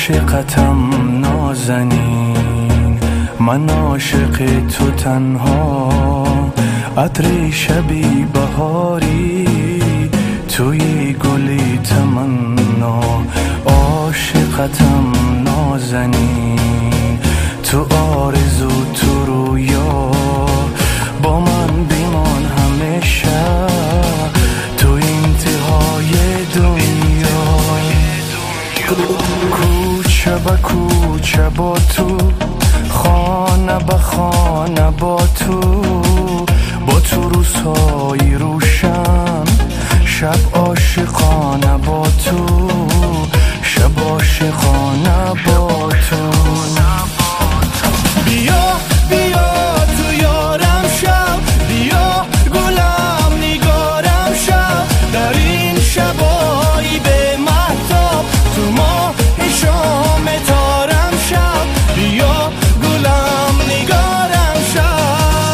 عاشقتم نازنین، من عاشق تو تنها، عطر شبی بهاری توی گلی تمنا. عاشقتم نازنین، تو آرزو تو رویا، با من بیمان همیشه تو انتهای دنیا. کوچه به کوچه با تو، خانه به خانه با تو روزهای روشن، شب عاشقانه با تو، شب عاشقانه با تو. بیا بیا تو یارم شب، بیا گلم نگارم شب، در این شبایی به مهتاب تو ماه شام تارم شب، بیا گلم نگارم شب.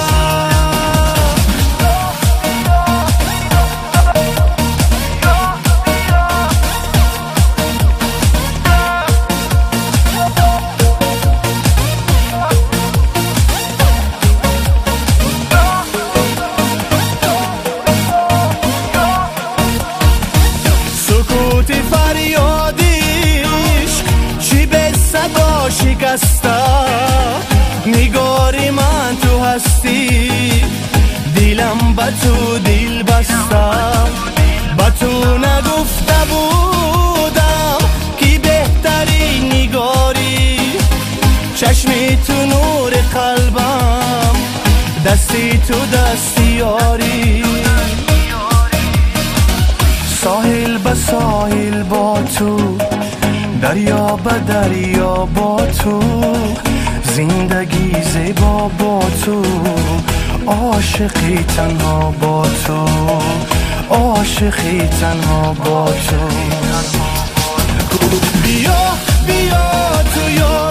سکوت فریادیش چی به صدا شکسته، نگاری من تو هستی، دیلم با تو دل بسته. با تو نگفته بودم کی بهترین نگاری، چشمی تو نور قلبم، دستی تو دستیاری. ساحل به ساحل با تو، دریا به دریا با تو، زندگی زیبا با تو، عاشقی تنها با تو، عاشقی تنها با تو. بیا بیا تو